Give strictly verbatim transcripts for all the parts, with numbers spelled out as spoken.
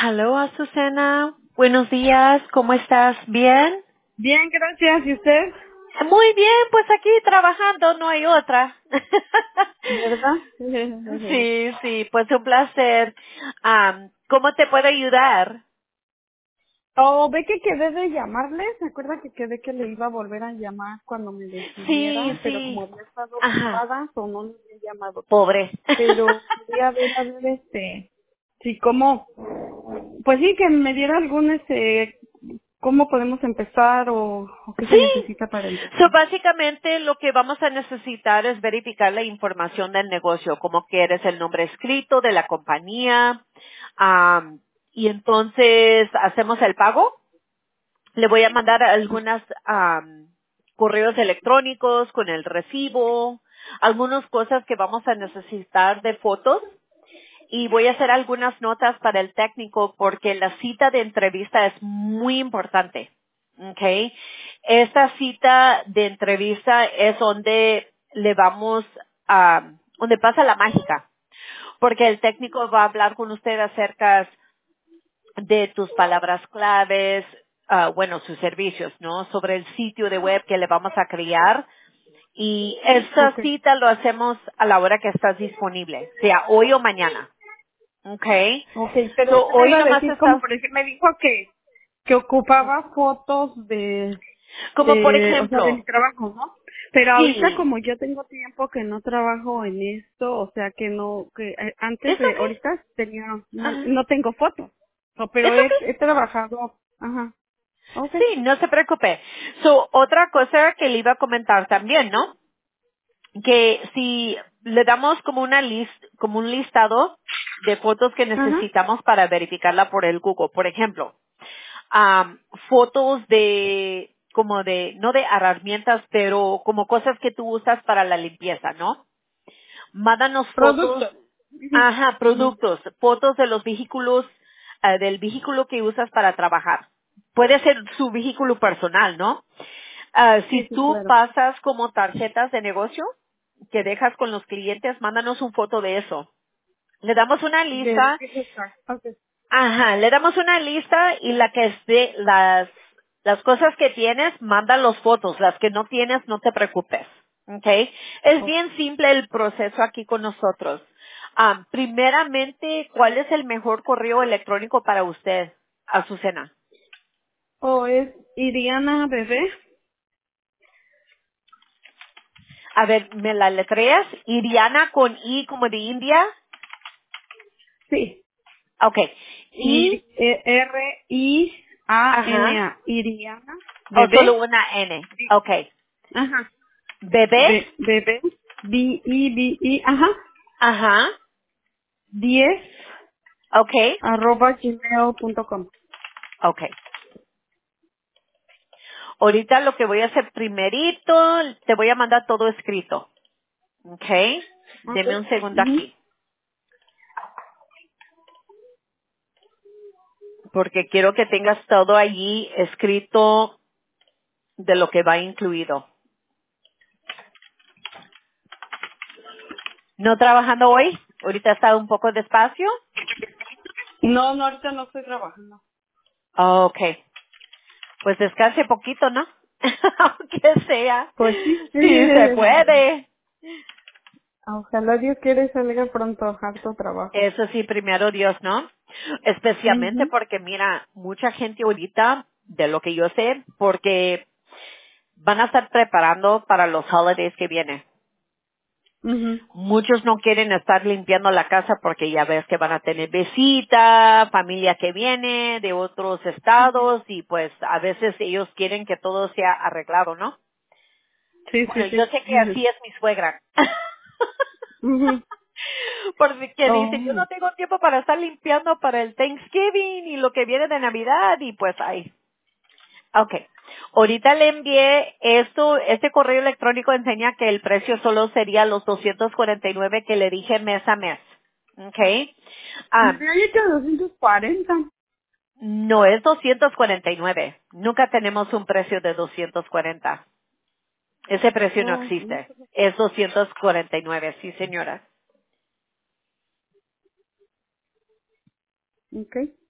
Hello, Azucena. Buenos días, ¿cómo estás? ¿Bien? Bien, gracias. ¿Y usted? Muy bien, pues aquí trabajando, no hay otra. ¿Verdad? Sí, sí, pues un placer. Am, ¿Cómo te puedo ayudar? Oh, ve que quedé de llamarle. ¿Se acuerda que quedé que le iba a volver a llamar cuando me Sí, decidiera? Pero como sí. había estado Ajá, ocupada, o no le he llamado. pobre. Pero quería ver, a ver, este, sí, cómo, pues sí, que me diera algún, este, cómo podemos empezar o, o qué se Sí. necesita para So, empezar. básicamente lo que vamos a necesitar es verificar la información del negocio, como que eres el nombre escrito de la compañía, am, y entonces hacemos el pago. Le voy a mandar algunas am, correos electrónicos con el recibo, algunas cosas que vamos a necesitar de fotos y voy a hacer algunas notas para el técnico porque la cita de entrevista es muy importante. Okay. Esta cita de entrevista es donde le vamos a, donde pasa la mágica, porque el técnico va a hablar con usted acerca de tus palabras claves, ah, bueno, sus servicios, ¿no? Sobre el sitio de web que le vamos a crear. Y esa Ok. cita lo hacemos a la hora que estás disponible, sea hoy o mañana. Okay. Ok, pero So, ¿qué me hoy iba a nomás decir? Como estás, por ejemplo, me dijo que, que ocupaba fotos de, como por de, o sea, de mi ejemplo, trabajo, ¿no? Pero ahorita sí, como yo tengo tiempo que no trabajo en esto, o sea, que no, que eh, antes es de, okay. ahorita tenía, no, Ajá. no tengo fotos. No, pero Es he, okay. he trabajado, ajá, ok, Sí, no se preocupe. So, otra cosa que le iba a comentar también, ¿no? Que si le damos como una list, como un listado de fotos que ajá, necesitamos para verificarla por el Google. Por ejemplo, am, fotos de, como de, no de herramientas, pero como cosas que tú usas para la limpieza, ¿no? Mándanos fotos, productos. Ujú, ajá, ujú. productos, fotos de los vehículos, eh, del vehículo que usas para trabajar. Puede ser su vehículo personal, ¿no? Ah, Sí, si sí, tú claro. pasas como tarjetas de negocio que dejas con los clientes, mándanos un foto de eso. Le damos una De lo lista, que es esta. Ok. ajá, le damos una lista y la que esté, las, las cosas que tienes, manda las fotos, las que no tienes, no te preocupes. ¿Ok? Es Oh, bien simple el proceso aquí con nosotros. Ah, primeramente, ¿cuál es el mejor correo electrónico para usted, Azucena? oh, es Iriana Bebé. A ver, ¿me la letreas? Iriana con I como de India. Sí. Ok. Ir- I, E- R I A N ajá. A Iriana O solo bebé una N. Bi- Ok. ajá Bebé. Be- bebé B I B I ajá Ajá. diez Ok. arroba gmail punto com. Ok. Ahorita lo que voy a hacer primerito, te voy a mandar todo escrito. Ok. Deme Okay. un segundo Ujú. aquí. Porque quiero que tengas todo allí escrito de lo que va incluido. ¿No trabajando hoy? Ahorita está un poco despacio. No, no, ahorita no estoy trabajando. Ok. Pues descanse poquito, ¿no? Aunque sea. Pues sí. Sí, se puede. Ojalá Dios quiere salga pronto, harto trabajo. Eso sí, primero Dios, ¿no? Especialmente Mhm. porque, mira, mucha gente ahorita, de lo que yo sé, porque van a estar preparando para los holidays que vienen. Mhm. Muchos no quieren estar limpiando la casa porque ya ves que van a tener visita, familia que viene de otros estados y pues a veces ellos quieren que todo sea arreglado, ¿no? Sí, sí, Bueno, yo sí. sé que así es mi suegra. Mhm. Porque dice, yo Oh. no tengo tiempo para estar limpiando para el Thanksgiving y lo que viene de Navidad y pues ahí. Okay. Ahorita le envié esto, este correo electrónico enseña que el precio solo sería los doscientos cuarenta y nueve que le dije mes a mes. Okay. Me Ah, había dicho doscientos cuarenta. no es doscientos cuarenta y nueve. Nunca tenemos un precio de doscientos cuarenta. Ese precio no Oh, no existe. sé. Es doscientos cuarenta y nueve, sí señora. Okay.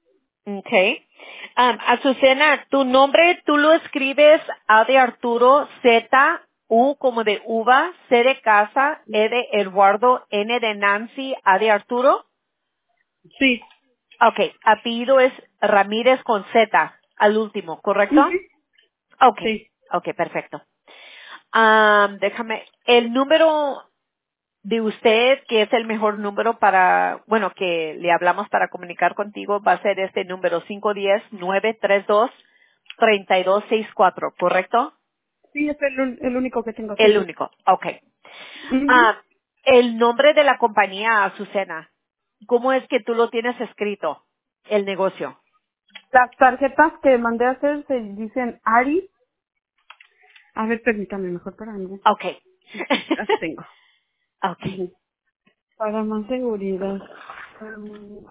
Okay. Um, Azucena, tu nombre tú lo escribes A de Arturo, Z, U como de uva, C de casa, E de Eduardo, N de Nancy, A de Arturo. Sí. Okay. Apellido es Ramírez con Z al último, ¿correcto? Ujú. Okay. Sí. Okay, perfecto. Um, déjame, el número de usted, que es el mejor número para, bueno, que le hablamos para comunicar contigo, va a ser este número cinco uno cero, nueve tres dos, tres dos seis cuatro, ¿correcto? Sí, es el, un- el único que tengo, El sí. único, ok. Ujú. Ah, el nombre de la compañía, Azucena, ¿cómo es que tú lo tienes escrito? El negocio. Las tarjetas que mandé a hacer se dicen Ari. A ver, permítame mejor para mí. Ok. Las tengo. ok. Ujú. Para más seguridad. Um,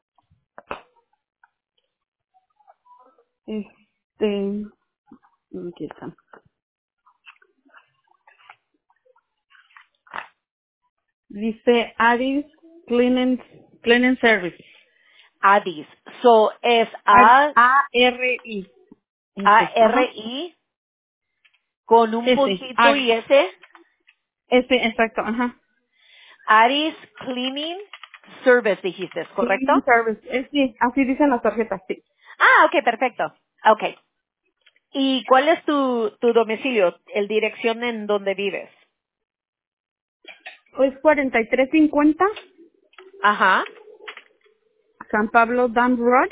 Este, aquí están. Dice Aris Cleaning, Cleaning Service. Adis. So, es Ari- A, A R I. A, S. R, Ajá. I, con un S. puntito Ari. y S. S, exacto. Ajá. Aris Cleaning Service, dijiste, ¿correcto? Cleaning Service. Eh, sí, así dicen las tarjetas, sí. Ah, ok, perfecto. Ok. ¿Y cuál es tu, tu domicilio, el dirección en donde vives? Es cuarenta y tres cincuenta Ajá. San Pablo Dam Road,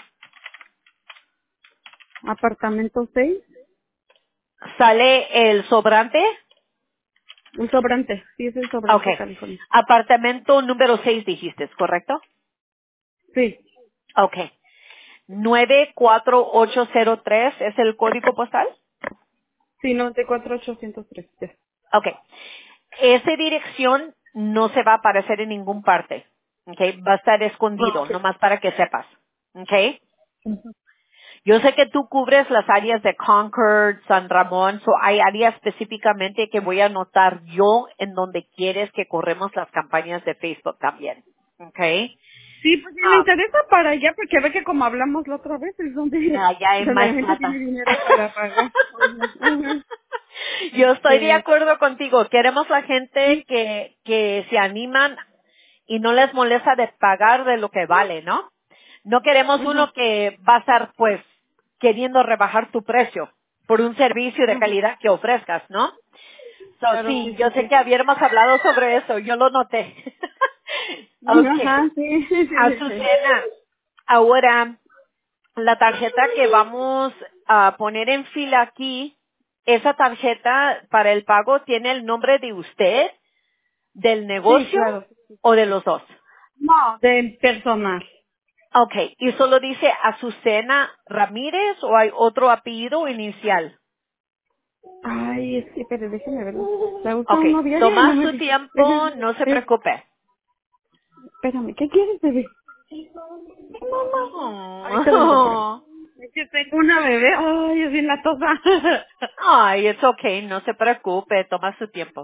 apartamento seis. ¿Sale el sobrante? Un sobrante. Sí, es el Ok. sobrante, California. Apartamento número seis dijiste, ¿correcto? Sí. Ok. nueve cuatro ocho cero tres es el código postal. Sí, noventa y cuatro ochocientos tres. Ya. Ok. Esa dirección no se va a aparecer en ningún parte. Ok. Va a estar Ah, escondido, ok. nomás para que sepas. Ok. Yo sé que tú cubres las áreas de Concord, San Ramón, so hay áreas específicamente que voy a anotar yo en donde quieres que corremos las campañas de Facebook también. Okay. Sí, pues sí, me Ah, interesa para allá porque ve que como hablamos la otra vez es donde, allá hay donde la más gente tiene plata. dinero para pagar. Ajá. Yo estoy de Sí. acuerdo contigo. Queremos la gente Sí. que, que se animan y no les molesta de pagar de lo que vale, ¿no? No queremos uno Ajá. que va a estar, pues, queriendo rebajar tu precio por un servicio de Ajá. calidad que ofrezcas, ¿no? So, Claro, sí, sí, yo sí, sé sí. que habíamos hablado sobre eso, yo lo noté. Okay. Ajá, sí. Azucena, ahora, la tarjeta que vamos a poner en fila aquí, esa tarjeta para el pago tiene el nombre de usted, del Sí, negocio claro. o de los dos. No, del personal. Okay, ¿y solo dice Azucena Ramírez o hay otro apellido inicial? Ay, es que, pero déjeme verlo. ¿Le gusta uno Okay, diario y no toma me su dice? tiempo, no se Eh, preocupe. Espérame, ¿qué quieres, bebé? Mamá. Ahorita vengo. Oh. Es que tengo una bebé. Ay, es bien la tosa. Ay, it's okay, no se preocupe, toma su tiempo.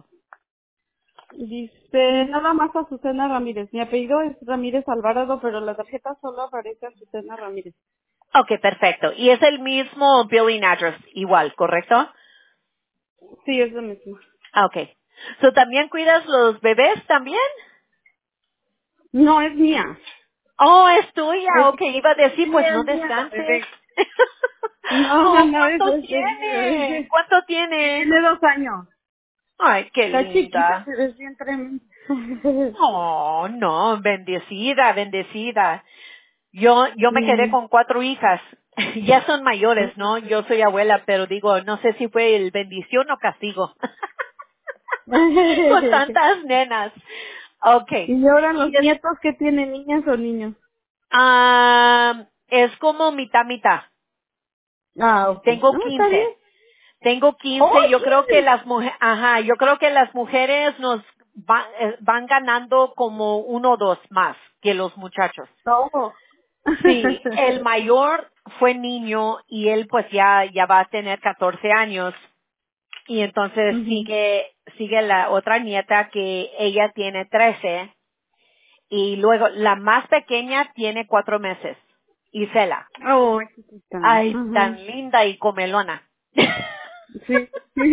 Dice, nada más Azucena Ramírez. Mi apellido es Ramírez Alvarado, pero la tarjeta solo aparece Azucena Ramírez. Okay, perfecto. Y es el mismo billing address, igual, ¿correcto? Sí, es lo mismo. Ah, okay. So, ¿también cuidas los bebés también? No, es mía. Oh, es tuya. Es, Okay, iba a decir, sí, pues no es mía la descanses. bebé. No, Oh, no, es, ¿cuánto es, es mi tiene? bebé. ¿Cuánto tiene? Tiene dos años. Ay, qué Está chiquita, linda. pero es bien tremenda. Oh, no, bendecida, bendecida. Yo, yo me quedé Sí. con cuatro hijas. Ya son mayores, ¿no? Yo soy abuela, pero digo, no sé si fue el bendición o castigo. Con tantas nenas. Okay. Y ahora Y los es, nietos que tienen, niñas o niños. ah, es como mitad, mitad. Ah, ok. Tengo No, está bien. quince. Tengo ¡Oh, quince. Yo creo que sí! las mujeres, ajá, yo creo que las mujeres nos va- eh, van ganando como uno o dos más que los muchachos. Todo. Sí, el mayor fue niño y él pues ya, ya va a tener catorce años y entonces Ujú. sigue, sigue la otra nieta que ella tiene trece y luego la más pequeña tiene cuatro meses. Isela. Oh, chiquita. Ay, Ajá. tan linda y comelona. Sí.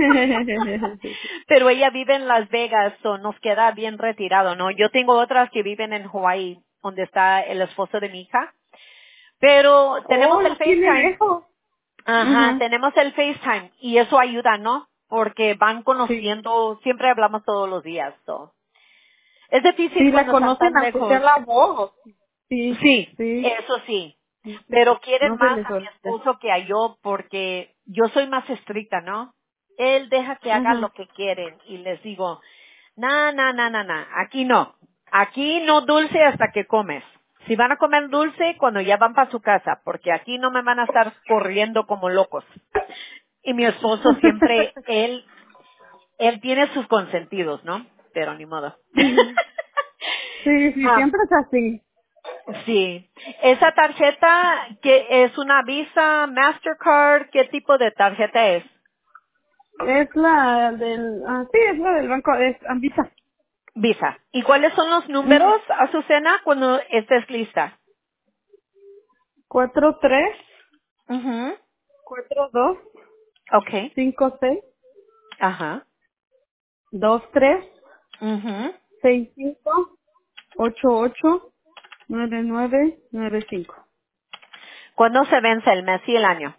Pero ella vive en Las Vegas, so nos queda bien retirado, ¿no? Yo tengo otras que viven en Hawaii, donde está el esposo de mi hija. Pero Oh, tenemos el lo tiene FaceTime. lejos. Ajá, Ajá. tenemos el FaceTime y eso ayuda, ¿no? Porque van Sí. conociendo, siempre hablamos todos los días, so. Es difícil Sí, la cuando están conocen tan aunque sea lejos. la voz. Sí, Sí, sí. eso sí. No se Pero les, quieren no se más les a mi olvida. esposo que a yo porque yo soy más estricta, ¿no? Él deja que hagan Ajá. lo que quieren y les digo, na, na, na, na, na, aquí no. Aquí no dulce hasta que comes. Si van a comer dulce, cuando ya van para su casa, porque aquí no me van a estar corriendo como locos. Y mi esposo siempre, él, él tiene sus consentidos, ¿no? Pero ni modo. Ujú. Sí, sí, Ah, siempre es así. sí. Esa tarjeta que es una Visa, Mastercard, ¿qué tipo de tarjeta es? Es la del, ah, sí, es la del banco, es Ambisa. Visa. ¿Y cuáles son los Ujú. números, Azucena, cuando estés lista? Cuatro tres, Mhm. cuatro dos, Okay. cinco seis, Ajá. dos tres, Mhm. seis cinco, ocho ocho, nueve nueve, nueve cinco. ¿Cuándo se vence el mes y el año?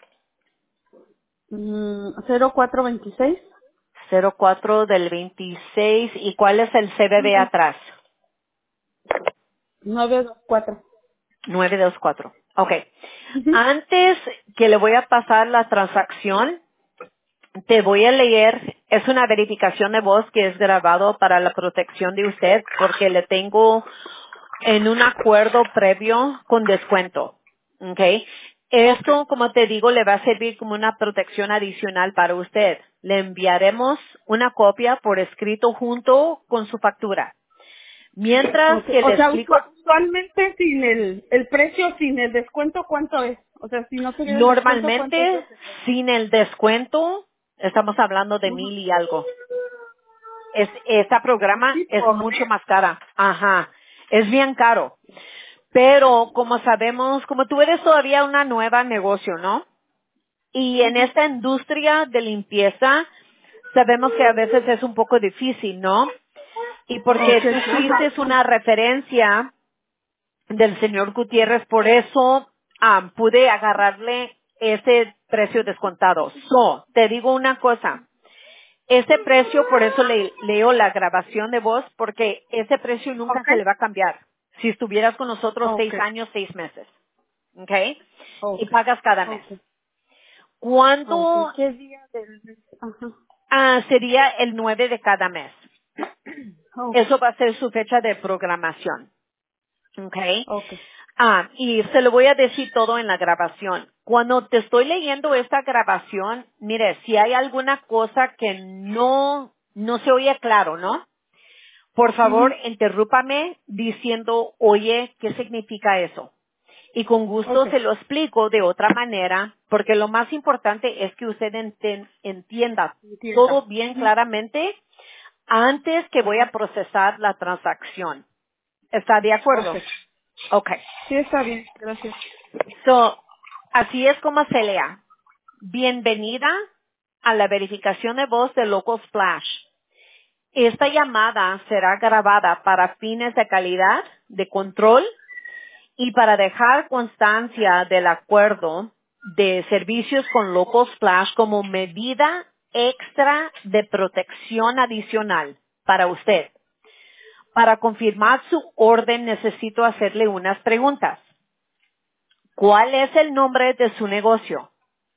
Mm, cero cuatro veintiséis. Cero cuatro del veintiséis. ¿Y cuál es el C B B Ujú. atrás? nueve dos cuatro. nueve dos cuatro. Okay. Ujú. Antes que le voy a pasar la transacción, te voy a leer, es una verificación de voz que es grabado para la protección de usted porque le tengo en un acuerdo previo con descuento. ¿Ok? Ok. Esto, como te digo, le va a servir como una protección adicional para usted. Le enviaremos una copia por escrito junto con su factura. Mientras Okay. que O le sea, explico, usua- usualmente sin el, el precio, sin el descuento, ¿cuánto es? O sea, si no tuviera el descuento, ¿cuánto es lo normalmente que sería? sin el descuento, estamos hablando de Ujú. mil y algo. Es, esta programa es Poquito, mucho ¿eh? más cara. Ajá. Es bien caro. Pero como sabemos, como tú eres todavía una nueva negocio, ¿no? Y en Ujú. esta industria de limpieza, sabemos que a veces es un poco difícil, ¿no? Y porque Okay. tú Ajá. fuiste una referencia del señor Gutiérrez, por eso ah, pude agarrarle ese precio descontado. So, te digo una cosa, ese precio, por eso le, leo la grabación de voz, porque ese precio nunca se Okay. le va a cambiar. Si estuvieras con nosotros seis Okay. años, seis meses. ¿Ok? Y Okay. pagas cada mes. Okay. Okay. ¿Cuándo ¿Qué día del mes? Ajá. ah, sería el nueve de cada mes? Okay. Eso va a ser su fecha de programación. ¿Ok? Okay. Ah, y se lo voy a decir todo en la grabación. Cuando te estoy leyendo esta grabación, mire, si hay alguna cosa que no, no se oye claro, ¿no? Por favor, Ujú. interrúpame diciendo, oye, ¿qué significa eso? Y con gusto Okay. se lo explico de otra manera, porque lo más importante es que usted enten- entienda Entiendo. todo bien Ujú. claramente antes que voy a procesar la transacción. ¿Está de acuerdo? Okay. Okay. Sí, está bien. Gracias. So, así es como se lea. Bienvenida a la verificación de voz de Local Splash. Esta llamada será grabada para fines de calidad, de control y para dejar constancia del acuerdo de servicios con Local Splash como medida extra de protección adicional para usted. Para confirmar su orden necesito hacerle unas preguntas. ¿Cuál es el nombre de su negocio?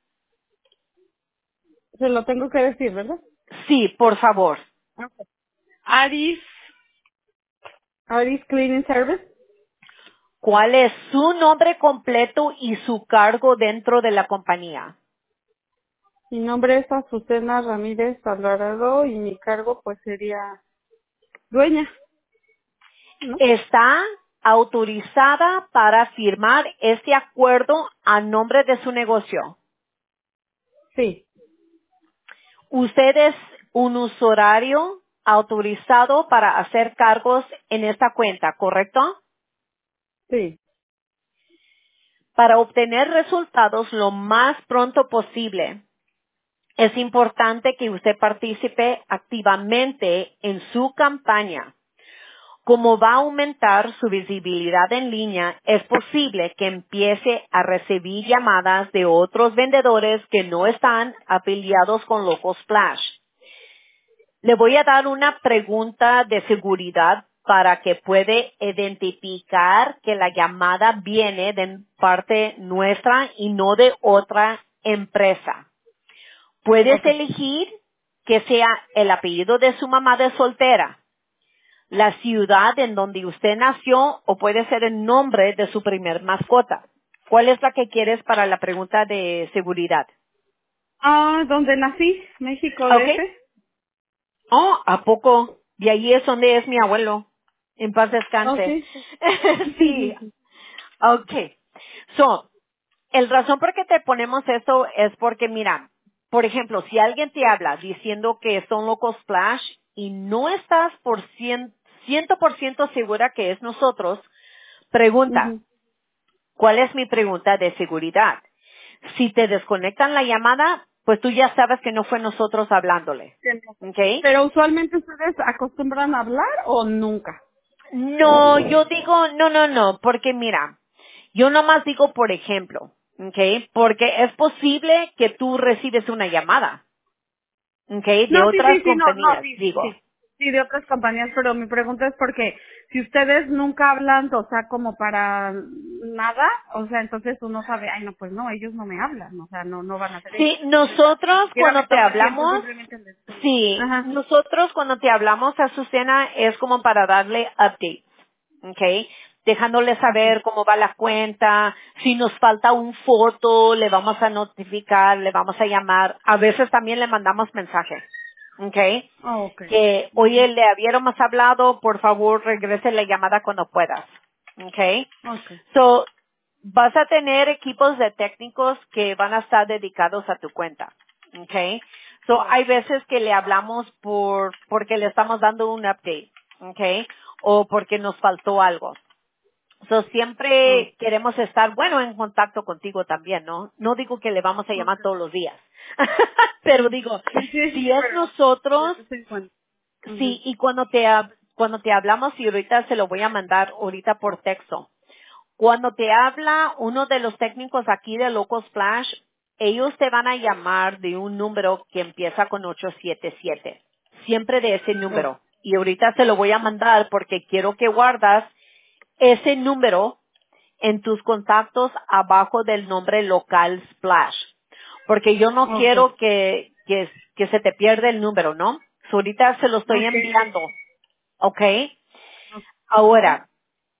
Se lo tengo que decir, ¿verdad? Sí, por favor. Okay. Aris, Aris Cleaning Service. ¿Cuál es su nombre completo y su cargo dentro de la compañía? Mi nombre es Azucena Ramírez Alvarado y mi cargo pues sería dueña, ¿no? Está autorizada para firmar este acuerdo a nombre de su negocio. Sí, Usted es un usuario autorizado para hacer cargos en esta cuenta, ¿correcto? sí. Para obtener resultados lo más pronto posible, es importante que usted participe activamente en su campaña. Como va a aumentar su visibilidad en línea, es posible que empiece a recibir llamadas de otros vendedores que no están afiliados con Local Splash. Le voy a dar una pregunta de seguridad para que puede identificar que la llamada viene de parte nuestra y no de otra empresa. Puedes Okay. elegir que sea el apellido de su mamá de soltera, la ciudad en donde usted nació o puede ser el nombre de su primer mascota. ¿Cuál es la que quieres para la pregunta de seguridad? Ah, ¿dónde nací? México, ¿Ok? D F. Oh, ¿a poco? Y ahí es donde es mi abuelo. En paz Oh, descanse. sí. Sí. Okay. So, el razón por qué te ponemos eso es porque, mira, por ejemplo, si alguien te habla diciendo que son Local Splash y no estás por cien, ciento por ciento segura que es nosotros, pregunta, Ujú. ¿cuál es mi pregunta de seguridad? Si te desconectan la llamada, pues tú ya sabes que no fue nosotros hablándole. Que no. ¿Ok? Pero usualmente ustedes acostumbran a hablar o nunca. No, yo digo, no, no, no, porque mira, yo nomás digo por ejemplo, ¿ok? Porque es posible que tú recibes una llamada, ¿ok? De No, sí, sí, otras sí, no, no, compañías, sí, sí, digo. sí. Sí, de otras compañías, pero mi pregunta es porque si ustedes nunca hablan, o sea, como para nada, o sea, entonces uno sabe, ay, no, pues no, ellos no me hablan, o sea, no, no van a hacer eso. Sí, O sea, ni nosotros siquiera me cuando te tomo el tiempo, hablamos, simplemente les escucho. sí, Ajá. nosotros cuando te hablamos, Azucena, es como para darle updates, ¿ok? Dejándole Okay. saber cómo va la cuenta, si nos falta un foto, le vamos a notificar, le vamos a llamar, a veces también le mandamos mensajes, ¿ok? Oh, okay. Que, oye, Ujú. le hubiéramos hablado, por favor, regrese la llamada cuando puedas, ¿ok? Okay. So, vas a tener equipos de técnicos que van a estar dedicados a tu cuenta, ¿ok? So, Oh, hay veces que le hablamos por, porque le estamos dando un update, ¿ok? O porque nos faltó algo. So, oh, siempre queremos estar, bueno, en contacto contigo también, ¿no? No digo que le vamos a llamar okay. todos los días. Pero digo, Sí, sí, sí, si es pero de nosotros, vez en cuando. sí, Ujú. y cuando te, hab- cuando te hablamos, y ahorita se lo voy a mandar ahorita por texto. Cuando te habla uno de los técnicos aquí de Local Splash, ellos te van a llamar de un número que empieza con ocho siete siete. Siempre de ese Oh, número. Y ahorita se lo voy a mandar porque quiero que guardas ese número en tus contactos abajo del nombre Local Splash. Porque yo no okay. quiero que, que, que se te pierda el número, ¿no? So, ahorita se lo estoy Okay. enviando. ¿Ok? Ujú. Ahora,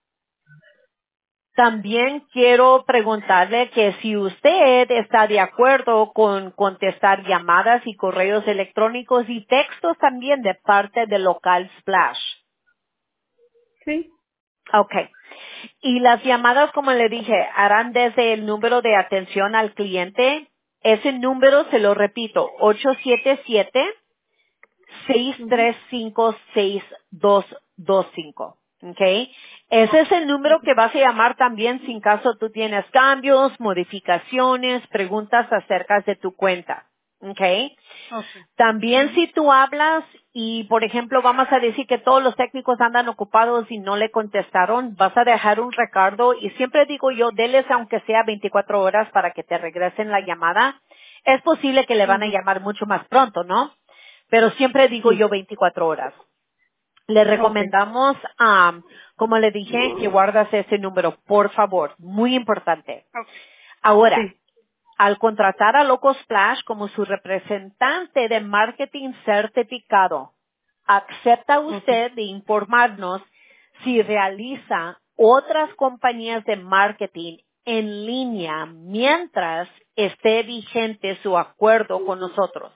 también quiero preguntarle que si usted está de acuerdo con contestar llamadas y correos electrónicos y textos también de parte de Local Splash. Sí. Okay. Y las llamadas, como le dije, harán desde el número de atención al cliente. Ese número, se lo repito, ocho siete siete, seis Ujú. tres cinco, seis dos dos cinco. Okay. Ese es el número que vas a llamar también si en caso tú tienes cambios, modificaciones, preguntas acerca de tu cuenta. Okay. Okay. También Ujú. si tú hablas y, por ejemplo, vamos a decir que todos los técnicos andan ocupados y no le contestaron, vas a dejar un recado y siempre digo yo, déles aunque sea veinticuatro horas para que te regresen la llamada. Es posible que le van a Ujú. llamar mucho más pronto, ¿no? Pero siempre digo Sí. yo veinticuatro horas. Le Okay. recomendamos, am, como le dije, que guardas ese número, por favor. Muy importante. Okay. Ahora, Sí. al contratar a Loco Splash como su representante de marketing certificado, ¿acepta Okay. usted de informarnos si realiza otras compañías de marketing en línea mientras esté vigente su acuerdo con nosotros?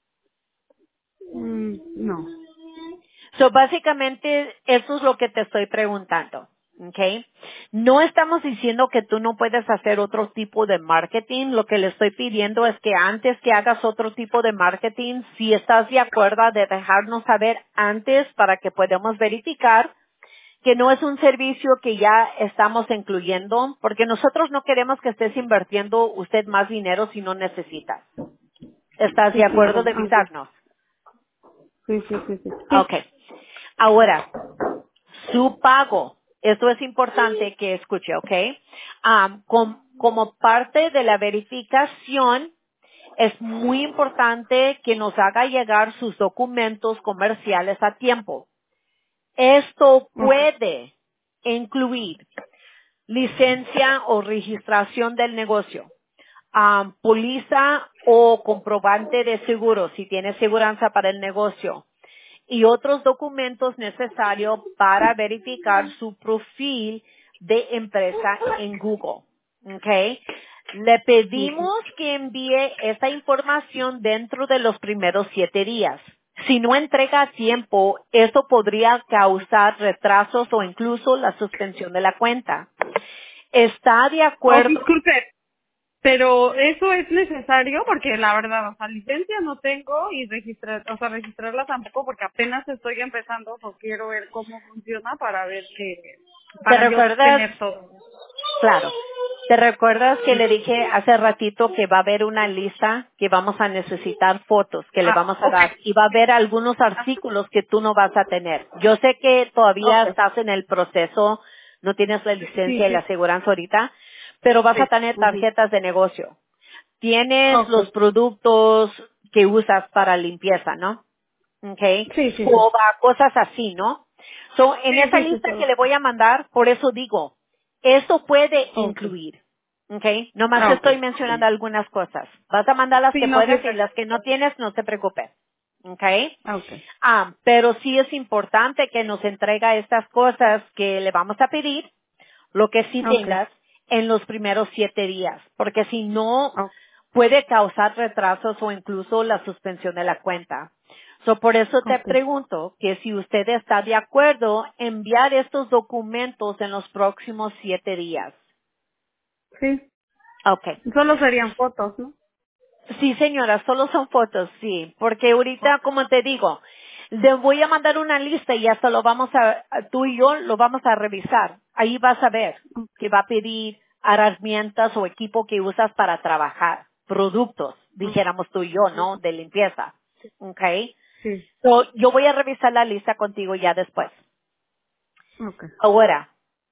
Mm, no. So, básicamente, eso es lo que te estoy preguntando. ¿Ok? No estamos diciendo que tú no puedes hacer otro tipo de marketing. Lo que le estoy pidiendo es que antes que hagas otro tipo de marketing, si estás de acuerdo de dejarnos saber antes para que podamos verificar que no es un servicio que ya estamos incluyendo, porque nosotros no queremos que estés invirtiendo usted más dinero si no necesitas. ¿Estás Sí, de claro. acuerdo de Ah, sí. avisarnos? Sí, sí, sí, sí. Sí. Okay. Ahora, su pago, esto es importante que escuche, ¿ok? Am, com- como parte de la verificación, es muy importante que nos haga llegar sus documentos comerciales a tiempo. Esto Ok. puede incluir licencia o registración del negocio, am, póliza o comprobante de seguro si tiene seguranza para el negocio, y otros documentos necesarios para verificar su perfil de empresa en Google. ¿Ok? Le Ok. pedimos que envíe esta información dentro de los primeros siete días. Si no entrega a tiempo, esto podría causar retrasos o incluso la suspensión de la cuenta. ¿Está de Oh, acuerdo? disculpe, pero eso es necesario porque la verdad, o sea, licencia no tengo y registrar, o sea, registrarla tampoco porque apenas estoy empezando, o quiero ver cómo funciona para ver que, ¿Te para yo recuerdas? tener todo. Claro. ¿Te recuerdas que le dije hace ratito que va a haber una lista que vamos a necesitar fotos que le Ah, vamos a ok. dar y va a haber algunos Ajá. artículos que tú no vas a tener? Yo sé que todavía Ok. estás en el proceso, no tienes la Sí, licencia y la sí. aseguranza ahorita, pero vas Sí. a tener Ujú. tarjetas de negocio. Tienes Ok. los productos que usas para limpieza, ¿no? Okay, Sí, sí, sí. Jova, cosas así, ¿no? So, en Sí, esa sí, sí, lista que todo. le voy a mandar, por eso digo, esto puede Ok. incluir, okay? Nomás Ah, ok. estoy mencionando algunas cosas. Vas a mandar las Sí, que no, sí puedes y está. las que no tienes, no te preocupes, okay? Ah, ok. Ah, pero sí es importante que nos entrega estas cosas que le vamos a pedir, lo que sí Ok. tengas en los primeros siete días, porque si no, Ok. puede causar retrasos o incluso la suspensión de la cuenta. So, por eso te Ok. pregunto que si usted está de acuerdo enviar estos documentos en los próximos siete días. Sí. Okay. Solo serían fotos, ¿no? Sí, señora, solo son fotos, sí, porque ahorita, Ok. como te digo, le voy a mandar una lista y hasta lo vamos a, tú y yo lo vamos a revisar. Ahí vas a ver que va a pedir herramientas o equipo que usas para trabajar, productos, Ok. dijéramos tú y yo, ¿no? De limpieza. Okay. Sí. So, yo voy a revisar la lista contigo ya después. Ok. Ahora,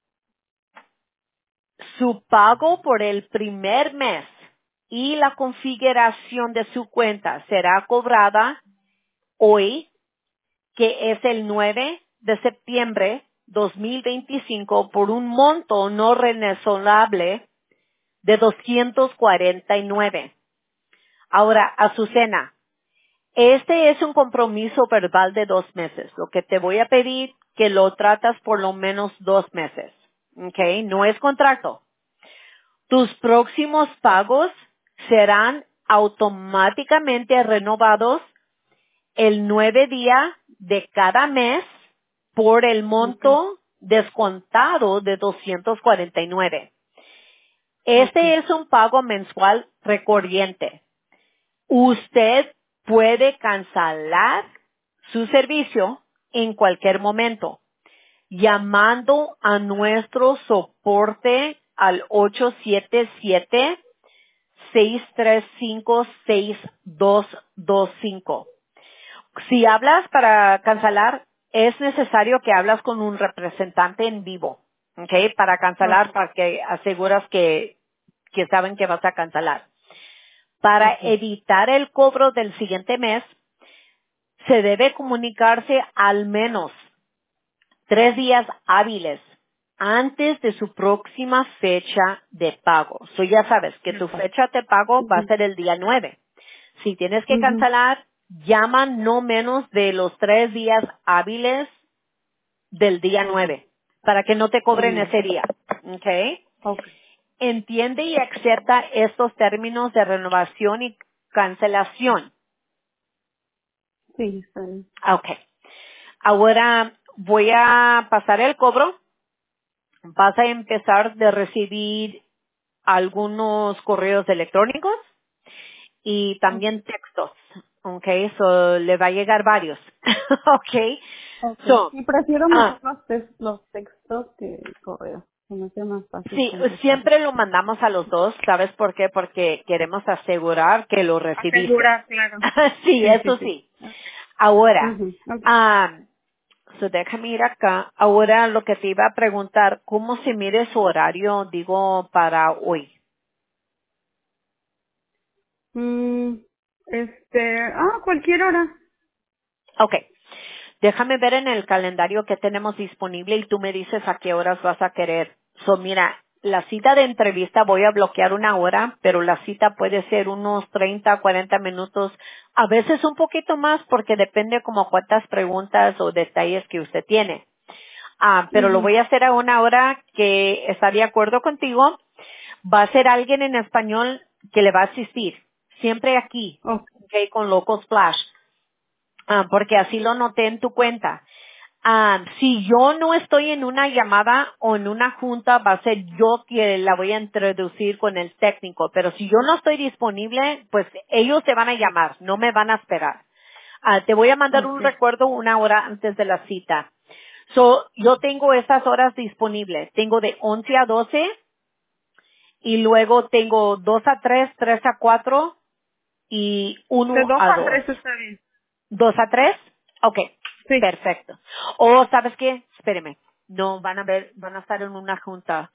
su pago por el primer mes y la configuración de su cuenta será cobrada hoy, que es el nueve de septiembre dos mil veinticinco, por un monto no renesonable de doscientos cuarenta y nueve. Ahora, Azucena, este es un compromiso verbal de dos meses. Lo que te voy a pedir que lo tratas por lo menos dos meses. ¿Ok? No es contrato. Tus próximos pagos serán automáticamente renovados el nueve día de cada mes por el Ok. monto descontado de doscientos cuarenta y nueve. Ok. Este es un pago mensual recurrente. Usted puede cancelar su servicio en cualquier momento llamando a nuestro soporte al ocho siete siete, seis tres cinco, seis dos dos cinco. Si hablas para cancelar, es necesario que hablas con un representante en vivo, ¿ok? Para Ok. cancelar, para que aseguras que, que saben que vas a cancelar. Para Ok. evitar el cobro del siguiente mes, se debe comunicarse al menos tres días hábiles antes de su próxima fecha de pago. So ya sabes que tu Epa. fecha de pago va a Ujú. ser el día nueve. Si tienes que Ujú. cancelar, llama no menos de los tres días hábiles del día Ok. nueve para que no te cobren Mm. ese día. ¿Ok? Ok. Entiende y acepta estos términos de renovación y cancelación. Sí, está bien. Ok. Ahora voy a pasar el cobro. Vas a empezar de recibir algunos correos electrónicos y Ok. también textos. Okay, so le va a llegar varios. Okay. Okay. So, Y prefiero ah, mejor los, tex- los textos que el correo. Se me hace más fácil sí, contestar. siempre lo mandamos a los dos, ¿sabes por qué? Porque queremos asegurar que lo recibiste. Asegurar, claro. Sí, Sí, sí, eso sí. sí. Ahora, Ujú, ok. ah, so déjame ir acá. Ahora lo que te iba a preguntar, ¿cómo se mide su horario, digo, para hoy? Mm, este, ah, cualquier hora. Okay. Déjame ver en el calendario que tenemos disponible y tú me dices a qué horas vas a querer. So, mira, la cita de entrevista voy a bloquear una hora, pero la cita puede ser unos treinta, cuarenta minutos, a veces un poquito más porque depende como cuántas preguntas o detalles que usted tiene. Ah, pero lo Ujú. voy a hacer a una hora que está de acuerdo contigo. Va a ser alguien en español que le va a asistir. Siempre aquí, Ok, ok, con Local Splash. Ah, porque así lo noté en tu cuenta. Ah, si yo no estoy en una llamada o en una junta, va a ser yo que la voy a introducir con el técnico. Pero si yo no estoy disponible, pues ellos te van a llamar, no me van a esperar. Ah, te voy a mandar ok. un recuerdo una hora antes de la cita. So, yo tengo esas horas disponibles. Tengo de once a doce y luego tengo dos a tres, tres a cuatro y De uno dos a a dos. tres está bien. ¿Dos a tres? Ok, Sí. perfecto. O, ¿sabes qué? Espéreme. No, van a ver, van a estar en una junta.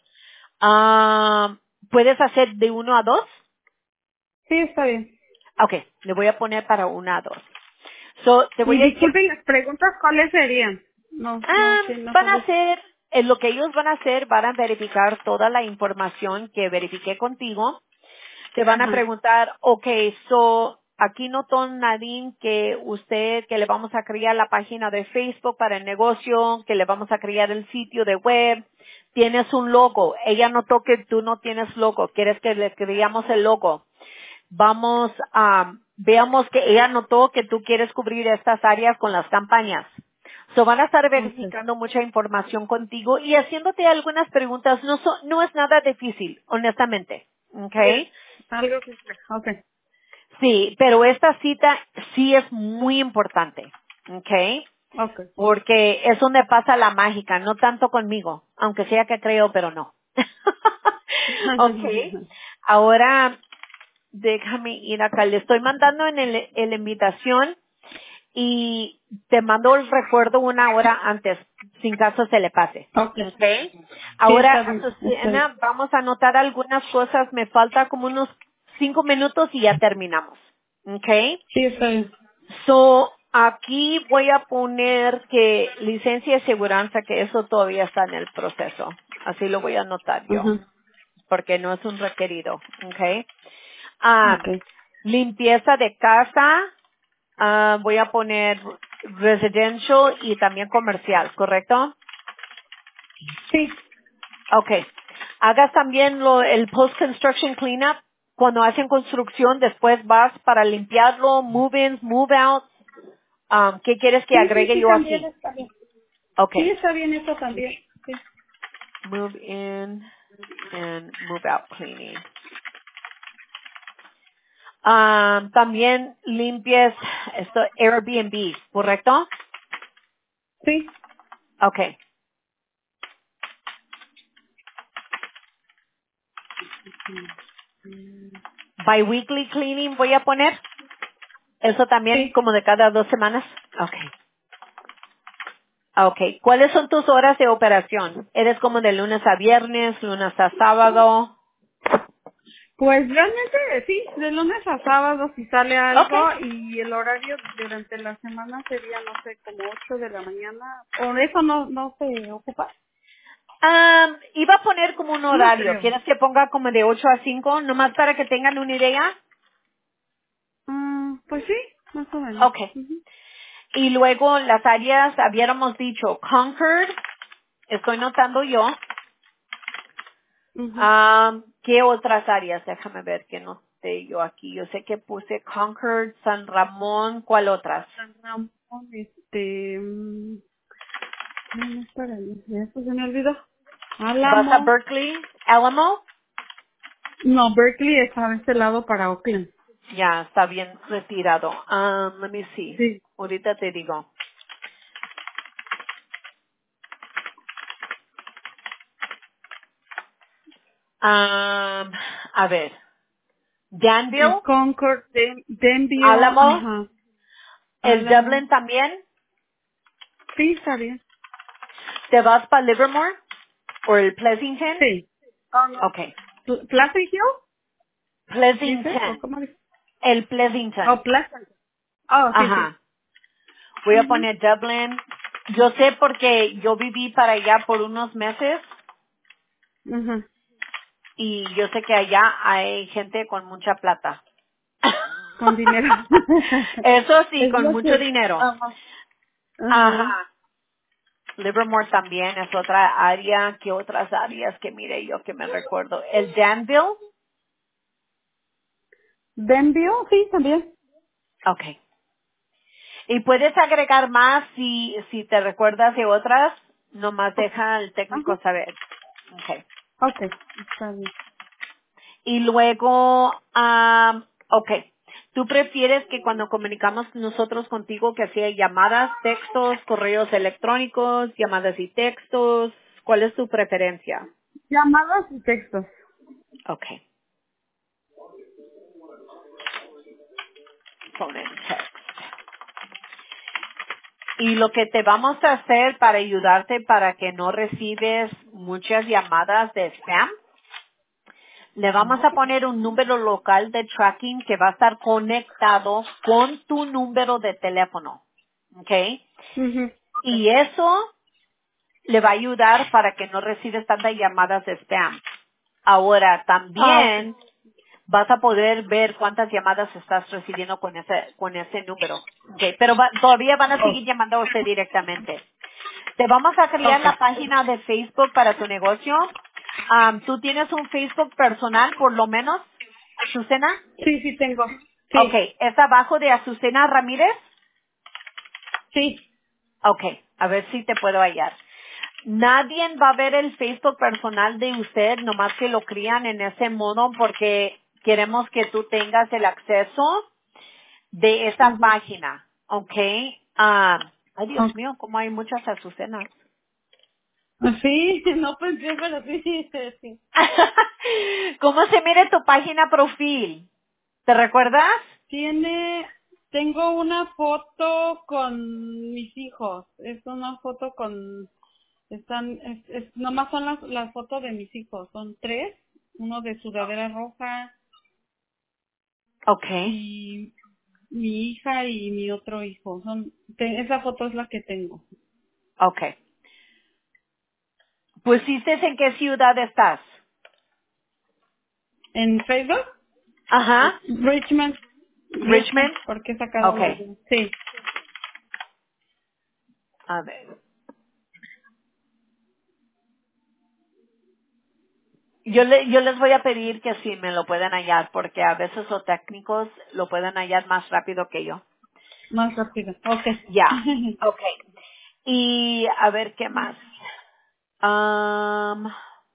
Ah, ¿puedes hacer de uno a dos? Sí, está bien. Ok, le voy a poner para una a dos. So, te Y voy a, disculpen las preguntas, ¿cuáles serían? No, no, ah, sí, no van a sabes. hacer, eh, lo que ellos van a hacer, van a verificar toda la información que verifiqué contigo. Te van a Ajá. preguntar, okay, so, aquí notó Nadine que usted, que le vamos a crear la página de Facebook para el negocio, que le vamos a crear el sitio de web, tienes un logo. Ella notó que tú no tienes logo, quieres que le creamos el logo. Vamos a, veamos que ella notó que tú quieres cubrir estas áreas con las campañas. So van a estar Ok. verificando mucha información contigo y haciéndote algunas preguntas. No, so- no es nada difícil, honestamente. Sí. Okay. Algo que... Ok. Sí, pero esta cita sí es muy importante, ¿ok? Ok. Porque es donde pasa la mágica, no tanto conmigo, aunque sea que creo, pero no. ¿Ok? Ahora, déjame ir acá, le estoy mandando en el, en la invitación y te mando el recuerdo una hora antes, sin caso se le pase. Ok. ¿Ok? Sí, Ahora, está bien. Está bien. Azucena, vamos a anotar algunas cosas, me falta como unos cinco minutos y ya terminamos. ¿Ok? Sí, está bien. So, aquí voy a poner que licencia de seguranza, que eso todavía está en el proceso. Así lo voy a anotar yo, Ajá. porque no es un requerido. ¿Ok? Ah, Ok. limpieza de casa, ah, voy a poner residential y también comercial, ¿correcto? Sí. Okay. Hagas también lo, el post-construction cleanup. Cuando hacen construcción, después vas para limpiarlo, move-ins, move-outs. Um, ¿Qué quieres que Sí, sí, agregue sí, yo también aquí? está bien. Sí, Okay. está bien eso también. Sí. Move in and move out cleaning. Um, también limpies esto Airbnb, ¿correcto? Sí. Okay. Biweekly cleaning voy a poner. Eso también Sí. como de cada dos semanas. Okay. Okay. ¿Cuáles son tus horas de operación? ¿Eres como de lunes a viernes, lunes a sábado? Pues realmente sí, de lunes a sábado si sale Okay. algo y el horario durante la semana sería, no sé, como ocho de la mañana. ¿O eso no, no se ocupa? Um, iba a poner como un No horario. creo. ¿Quieres que ponga como de ocho a cinco, nomás para que tengan una idea? Ah, pues sí, más o menos. Okay. Ujú. Y luego las áreas, habíamos dicho Concord, estoy notando yo. Ujú. Um, ¿Qué otras áreas? Déjame ver qué noté yo aquí. Yo sé que puse Concord, San Ramón, ¿cuál otras? San Ramón, este... mm, no, no, espérame, eso se me olvidó. ¿Vas a Álamo. Berkeley, Alamo? No, Berkeley está de este lado para Oakland. Ya, está bien retirado. Um, let me see. Sí. Ahorita te digo. Um, a ver. El Danville, Concord, Den- Denville, Alamo, ajá. el Álamo. Dublin también. Sí, está bien. ¿Te vas para Livermore o el Pleasanton? Sí. Oh, no. Okay. Pl- ¿Pleasant Hill? ¿Dices? ¿O Pleasanton. cómo dices? El Pleasanton. Oh, Pleasant. Oh, sí, sí. Ajá. Voy a Mhm. poner Dublin. Yo sé porque yo viví para allá por unos meses Mhm. y yo sé que allá hay gente con mucha plata. Con dinero. Eso sí, Es con lo mucho que... dinero. Ajá. Ajá. Ajá. Livermore también es otra área. ¿Qué otras áreas que mire yo que me recuerdo? El Danville. Denville, sí, también. Okay. Y puedes agregar más si, si te recuerdas de otras. Nomás deja al Ajá. técnico saber. Okay. Ok, está bien. Y luego, ah, ok, ¿tú prefieres que cuando comunicamos nosotros contigo que sea llamadas, textos, correos electrónicos, llamadas y textos? ¿Cuál es tu preferencia? Llamadas y textos. Ok, phone and text. Y lo que te vamos a hacer para ayudarte para que no recibes muchas llamadas de spam, le vamos a poner un número local de tracking que va a estar conectado con tu número de teléfono. ¿Ok? Mhm. Y eso le va a ayudar para que no recibes tantas llamadas de spam. Ahora, Ah, ok. también vas a poder ver cuántas llamadas estás recibiendo con ese, con ese número. Ok, pero va- todavía van a seguir llamando a usted directamente. Te vamos a crear Ok. la página de Facebook para tu negocio. Am, ¿Tú tienes un Facebook personal, por lo menos, Azucena? Sí, sí tengo. Ok, Sí, ¿es abajo de Azucena Ramírez? sí. Ok, a ver si te puedo hallar. Nadie va a ver el Facebook personal de usted, nomás que lo crían en ese modo porque queremos que tú tengas el acceso de esa Ujú. página, ¿ok? Ah, ay, Dios Ok. mío, cómo hay muchas Azucenas. Sí, no pensé, pero sí, sí, sí. sí. ¿Cómo se mira tu página profil? ¿Te recuerdas? Tiene, tengo una foto con mis hijos. Es una foto con, están, es, es, nomás son las, las fotos de mis hijos. Son tres. Uno de sudadera roja Ok, y mi hija y mi otro hijo. Son, te- esa foto es la que tengo. ok. Pues dices en qué ciudad estás. ¿En Facebook? Ajá, Richmond. Richmond. Richmond, porque he sacado Ok, los... Sí. a ver. Yo, le, yo les voy a pedir que si me lo pueden hallar, porque a veces los técnicos lo pueden hallar más rápido que yo. Más rápido. Ok. Ya, okay. Y a ver qué más. Am,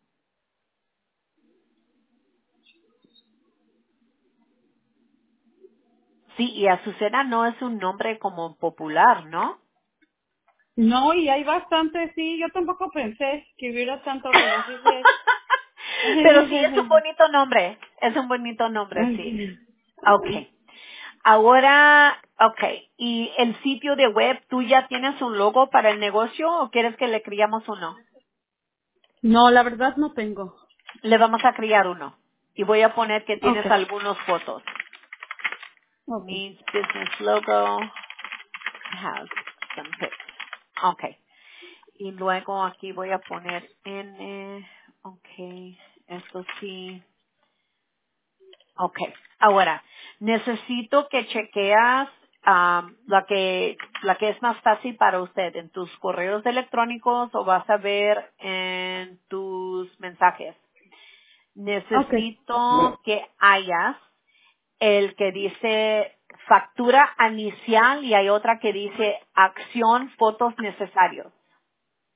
sí, y Azucena no es un nombre como popular, ¿no? No, y hay bastante, sí. Yo tampoco pensé que hubiera tanto, pero sí, sí hay. Pero sí es un bonito nombre, es un bonito nombre, sí. Okay. Ahora, okay. ¿Y el sitio de web, tú ya tienes un logo para el negocio o quieres que le criamos uno? No, la verdad no tengo. Le vamos a criar uno. Y voy a poner que Ok. tienes algunas fotos. Ok. Needs business logo. Has some pics. Okay. Y luego aquí voy a poner N. Okay. Esto sí. Okay. Ahora, necesito que chequeas am, la que la que es más fácil para usted en tus correos electrónicos o vas a ver en tus mensajes. Ok. Necesito que hayas el que dice factura inicial y hay otra que dice acción fotos necesarios.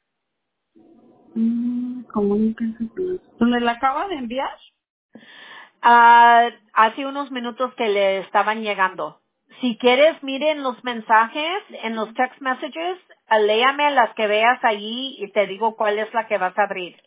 Mm, comuníquense. ¿Me la acaba de enviar? Ah, hace unos minutos que le estaban llegando. Si quieres, miren los mensajes en los text messages, ah, léame las que veas allí y te digo cuál es la que vas a abrir.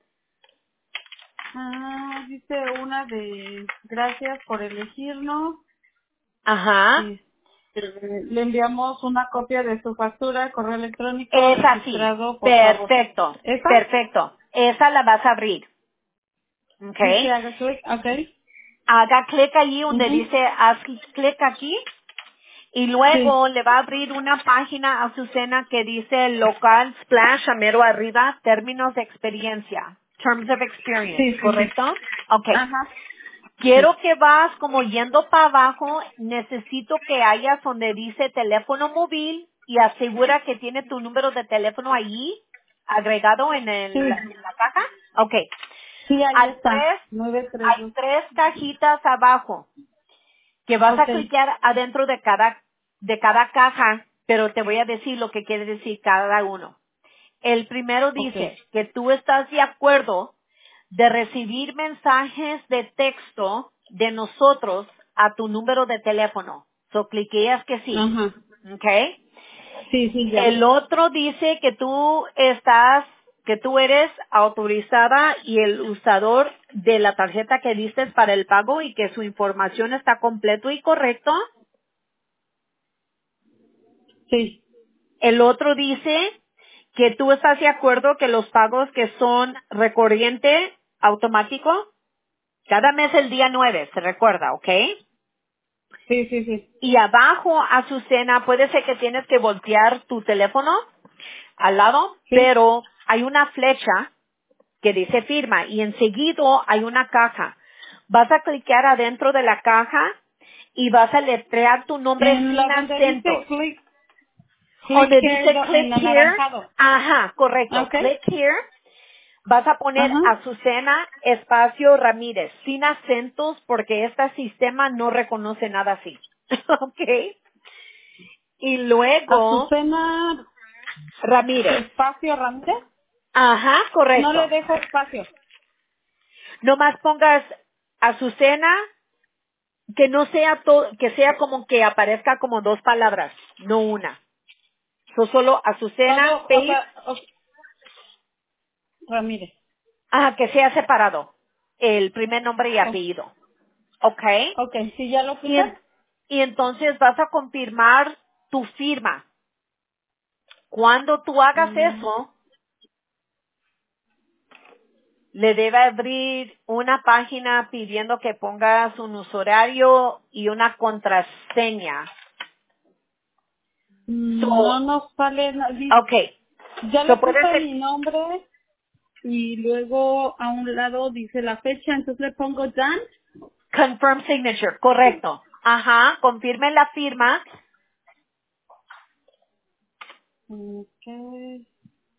Ah, dice una de gracias por elegirnos. Ajá. Este, le enviamos una copia de su factura, correo electrónico Es así. registrado, por favor. Perfecto. ¿Esa? Perfecto. Esa la vas a abrir. ¿Ok? Dice haga clic, ok. Haga clic allí donde Ujú. dice haz clic aquí y Sí, luego le va a abrir una página a Azucena que dice local splash a mero arriba, términos de experiencia, terms of experience, sí, sí, sí. ¿correcto? Ok. Ajá. Sí. Quiero que vas como yendo para abajo, necesito que hayas donde dice teléfono móvil y asegura que tiene tu número de teléfono allí agregado en, Sí, el, en la caja. Ok. sí, ahí Hay está. tres, nueve tres hay dos. tres cajitas abajo que vas a Ok, clicar adentro de cada, de cada caja, pero te voy a decir lo que quiere decir cada uno. El primero ok. dice que tú estás de acuerdo de recibir mensajes de texto de nosotros a tu número de teléfono. So cliqueas que sí. Ajá. ¿Ok? Sí, sí, ya. El otro dice que tú estás, que tú eres autorizada y el usador de la tarjeta que diste para el pago y que su información está completo y correcto. Sí. El otro dice que tú estás de acuerdo que los pagos que son recurrente, automático, cada mes el día nueve, se recuerda, ¿ok? Sí, sí, sí. Y abajo, Azucena, puede ser que tienes que voltear tu teléfono al lado, Sí. pero hay una flecha que dice firma y enseguida hay una caja. Vas a clicar adentro de la caja y vas a letrear tu nombre En sin la donde dice acentos. click, click Donde here dice do- en click here, anaranjado. ajá, correcto, Ok. click here, vas a poner Ajá. Azucena espacio Ramírez, sin acentos porque este sistema no reconoce nada así. Ok. Y luego, Azucena Ramírez. espacio Ramírez. Ajá, No le correcto. dejo espacio. Nomás pongas Azucena, que no sea todo, que sea como que aparezca como dos palabras, no una. So, solo Azucena, Todo, o space, sea, o- Ramírez. ajá, que sea separado. El primer nombre y O- apellido. Ok. ok, sí, ya lo Y, puse. en- y entonces vas a confirmar tu firma. Cuando tú hagas Mm, eso, le debe abrir una página pidiendo que pongas un usuario y una contraseña. no So, nos sale, na- di- okay. ya le So puede puse ser mi nombre y luego a un lado dice la fecha, entonces le pongo Dan. confirm signature, correcto. Ajá, confirme la firma. Ok.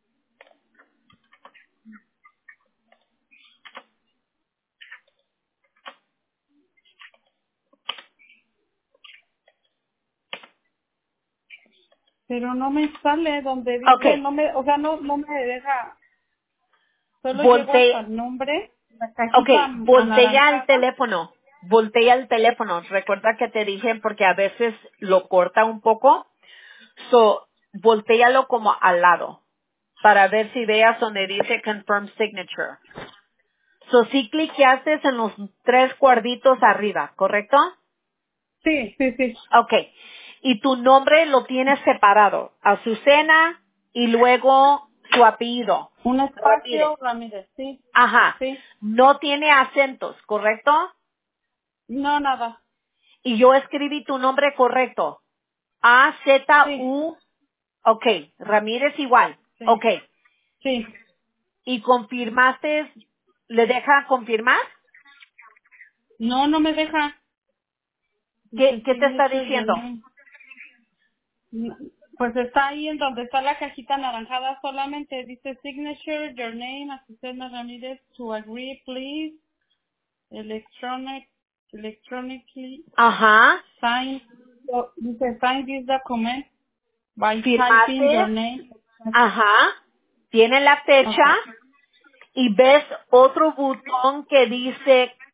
Pero no me sale donde dice, Okay. no me, o sea, no, no me deja, solo llego hasta Volte, el nombre, la cajita okay, voltea el anaranjada. teléfono. Voltea el teléfono. Recuerda que te dije porque a veces lo corta un poco. So, voltealo como al lado para ver si veas donde dice confirm signature. So, sí cliqueaste en los tres cuadritos arriba, ¿correcto? Sí, sí, sí. Okay. Y tu nombre lo tienes separado. Azucena y luego su apellido. Un Ramírez. espacio, Ramírez, sí, Ajá. sí. No tiene acentos, ¿correcto? No, nada. Y yo escribí tu nombre correcto. Sí, A Z U. Ok. Ramírez igual. sí, Ok. sí. Y confirmaste, ¿le deja confirmar? No, no me deja. ¿Qué, Dice qué te está signature, your diciendo? name. No, pues está ahí en donde está la cajita anaranjada solamente. Dice signature, your name, Azucena Ramírez, to agree, please. Electronic, electronically Ajá. sign. So, dice sign this document by typing your Firmaste. name. Ajá. Tiene la fecha Okay. y ves otro botón que dice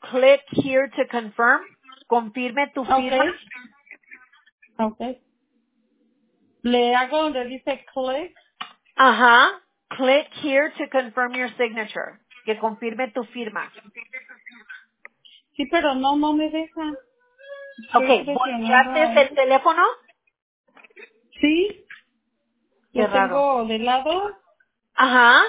click here to confirm. Confirme tu firma. Okay. Okay. Le hago donde dice click. Ajá. Click here to confirm your signature. Que confirme tu firma. Sí, pero no, no me deja. Estoy Okay. presionando ¿Volteaste ahí. el teléfono? Sí, Qué lo raro. tengo de lado. Ajá.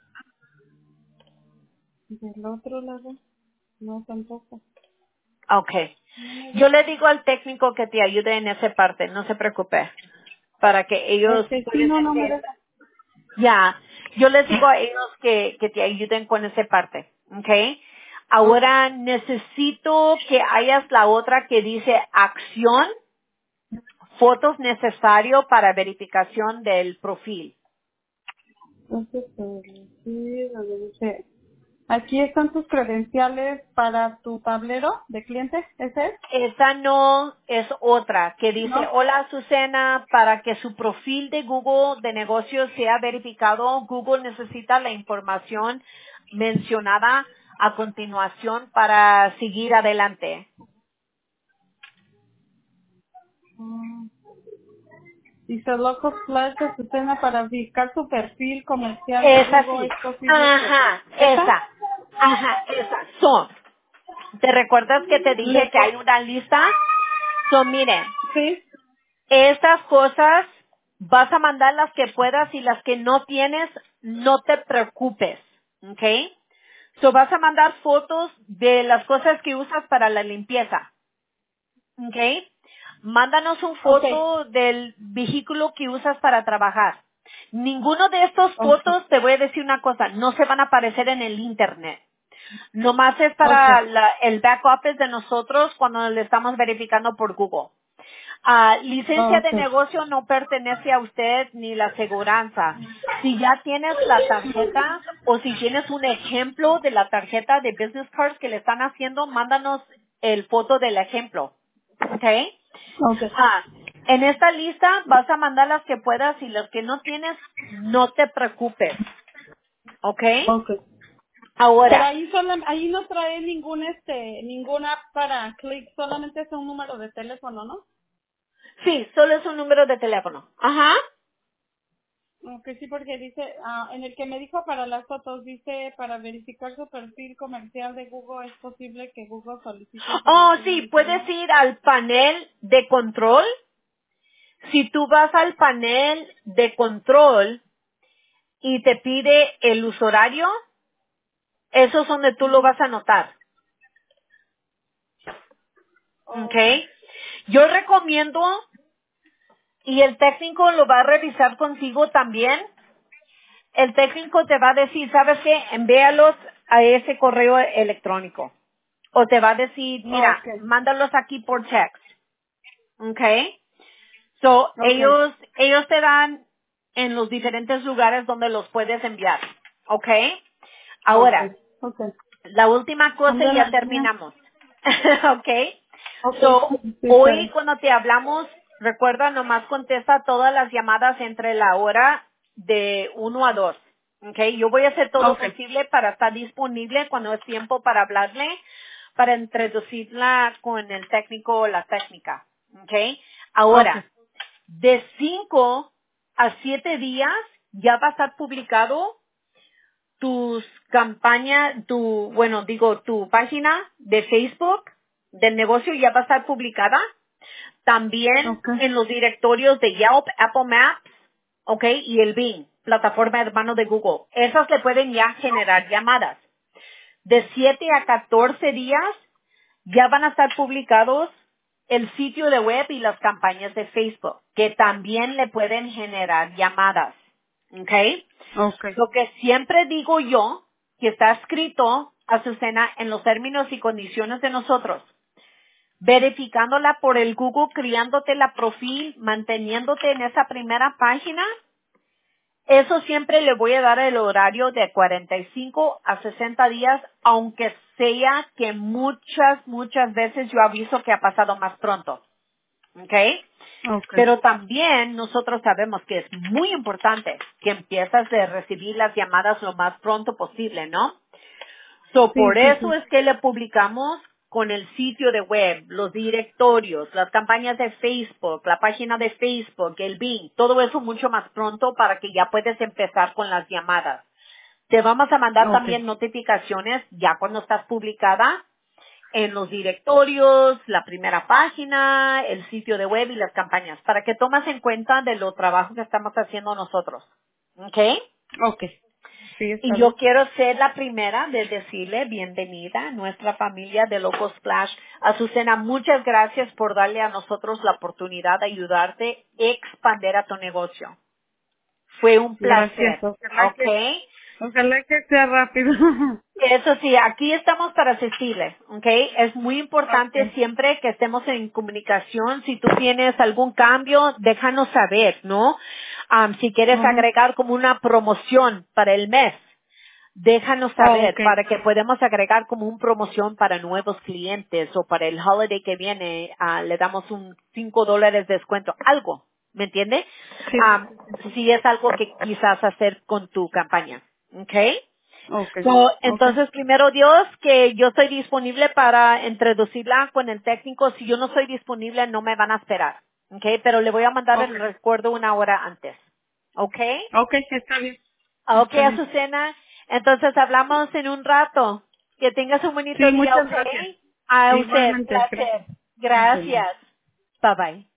Del otro lado. No, tampoco. Okay. No me Yo deja. le digo al técnico que te ayude en esa parte, no se preocupe, para que ellos Okay, sí, pueden no, no me hacer. deja. Ya, yo les digo a ellos que, que te ayuden con esa parte, okay. Okay. Ahora necesito que hayas la otra que dice acción, fotos necesario para verificación del profil. Entonces, eh, sí, donde dice, aquí están tus credenciales para tu tablero de clientes, ¿ese es? Esa no es otra que dice, No. hola Azucena, para que su profil de Google de negocios sea verificado, Google necesita la información mencionada a continuación para seguir adelante. Mm. Dice loco flash de Azucena para verificar su perfil comercial de Esa Google, sí. es posible que... Ajá, ¿Esa? esa. Ajá, esa. Son. ¿Te recuerdas que te Le dije que po- hay una lista? Son, miren, sí. estas cosas vas a mandar las que puedas y las que no tienes, no te preocupes, ¿ok? So vas a mandar fotos de las cosas que usas para la limpieza, ¿ok? Mándanos un Ok. foto del vehículo que usas para trabajar. Ninguno de estos Ok. fotos, te voy a decir una cosa, no se van a aparecer en el internet. Nomás es Ok. para la- el back office de nosotros cuando le estamos verificando por Google. Ah, licencia de Ok. negocio no pertenece a usted ni la aseguranza. Si ya tienes la tarjeta o si tienes un ejemplo de la tarjeta de business cards que le están haciendo, mándanos el foto del ejemplo. ¿Ok? Ok. Ah, en esta lista vas a mandar las que puedas y las que no tienes, no te preocupes. ¿Ok? Ok. Pero Ahora, ahí solo, ahí no trae ningún este, ninguna app para clic, solamente es un número de teléfono, ¿no? sí, solo es un número de teléfono. Ajá. Ok, sí, porque dice, ah, en el que me dijo para las fotos, dice, para verificar su perfil comercial de Google, es posible que Google solicite Oh, información sí, puedes adicional. ir al panel de control. Si tú vas al panel de control y te pide el usuario, eso es donde tú lo Ujú. vas a anotar. ¿Ok? Ok. Yo recomiendo, y el técnico lo va a revisar contigo también, el técnico te va a decir, ¿sabes qué? Envíalos a ese correo electrónico. O te va a decir, mira, Ok. mándalos aquí por text. ¿Ok? So, Ok. ellos, ellos te dan en los diferentes lugares donde los puedes enviar. ¿Ok? Ok. Ahora, Ok. la última cosa ¿Dónde y ya la niña? terminamos. ¿Ok? Ok. So, Sí, está hoy bien. cuando te hablamos, recuerda nomás contesta todas las llamadas entre la hora de uno a dos. ¿Ok? Yo voy a hacer todo Ok. posible para estar disponible cuando es tiempo para hablarle, para introducirla con el técnico o la técnica. ¿Ok? Ok. Ahora, de cinco a siete días ya va a estar publicado tus campañas, tu, bueno, digo, tu página de Facebook del negocio ya va a estar publicada. También Ok. en los directorios de Yelp, Apple Maps, ok, y el Bing, plataforma hermano de Google. Esas le pueden ya generar llamadas. De siete a catorce días ya van a estar publicados el sitio de web y las campañas de Facebook, que también le pueden generar llamadas. ¿Ok? Ok. Lo que siempre digo yo, que está escrito, Azucena, en los términos y condiciones de nosotros, verificándola por el Google, criándote la profil, manteniéndote en esa primera página, eso siempre le voy a dar el horario de cuarenta y cinco a sesenta días, aunque sea que muchas, muchas veces yo aviso que ha pasado más pronto. ¿Ok? Ok. Pero también nosotros sabemos que es muy importante que empiezas a recibir las llamadas lo más pronto posible, ¿no? So, Sí, por sí, eso sí. es que le publicamos con el sitio de web, los directorios, las campañas de Facebook, la página de Facebook, el Bing, todo eso mucho más pronto para que ya puedes empezar con las llamadas. Te vamos a mandar Okay. también notificaciones ya cuando estás publicada en los directorios, la primera página, el sitio de web y las campañas, para que tomes en cuenta de lo trabajo que estamos haciendo nosotros. ¿Ok? Okay. Sí, está Y yo bien. quiero ser la primera de decirle bienvenida a nuestra familia de Loco Splash. Azucena, muchas gracias por darle a nosotros la oportunidad de ayudarte a expandir a tu negocio. Fue un Gracias. placer. Ojalá ¿Ok? que, ojalá que sea rápido. Eso sí, aquí estamos para asistirle, ¿ok? Es muy importante Okay. siempre que estemos en comunicación. Si tú tienes algún cambio, déjanos saber, ¿no? Am, si quieres Ajá. agregar como una promoción para el mes, déjanos Oh, saber okay. para que podamos agregar como una promoción para nuevos clientes o para el holiday que viene, ah, le damos un cinco dólares de descuento, algo, ¿me entiende? Sí. Am, si es algo que quizás hacer con tu campaña, ¿ok? Okay. So, Okay. entonces, primero Dios, que yo estoy disponible para introducirla con el técnico. Si yo no estoy disponible, no me van a esperar. ¿Ok? Pero le voy a mandar el Okay. recuerdo una hora antes. ¿Ok? Okay, está bien. Ok, Está bien. Azucena. Entonces, hablamos en un rato. Que tengas un Sí, bonito día, muchas ¿ok? gracias. A usted, Igualmente, gracias. placer. Ok, bye. Gracias. Bye bye.